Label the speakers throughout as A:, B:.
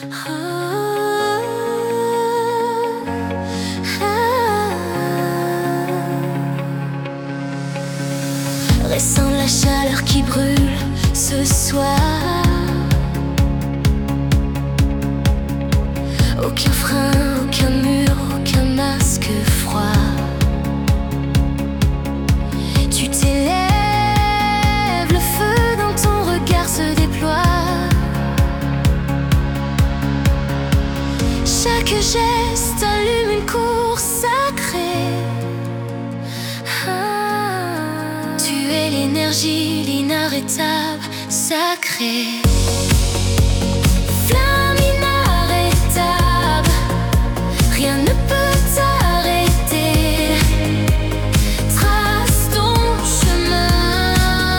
A: Ressens la chaleur qui brûle ce soir. Aucun frein, aucun mur, aucun masque froid. Tu t'élèves, le feu dans ton regard se déploie. Chaque geste allume une course sacrée. Tu es l'énergie, l'inarrêtable, sacrée. Flamme inarrêtable, rien ne peut t'arrêter. Trace ton chemin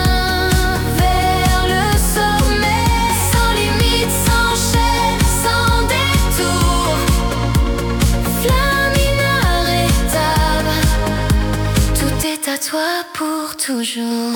A: vers le sommet. Sans limite, sans chaîne, sans détour. Flamme inarrêtable, tout est à toi pour toujours.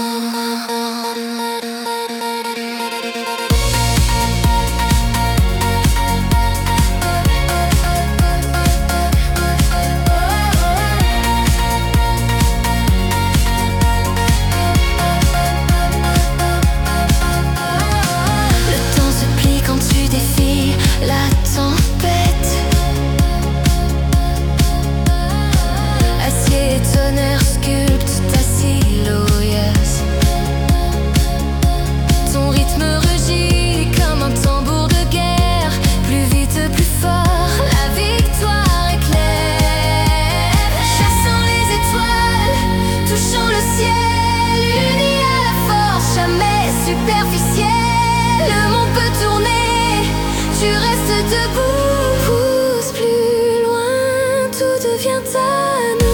A: Le monde peut tourner, tu restes debout. Pousse plus loin, tout devient à nous.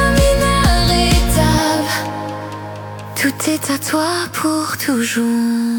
A: Tout est à toi pour toujours.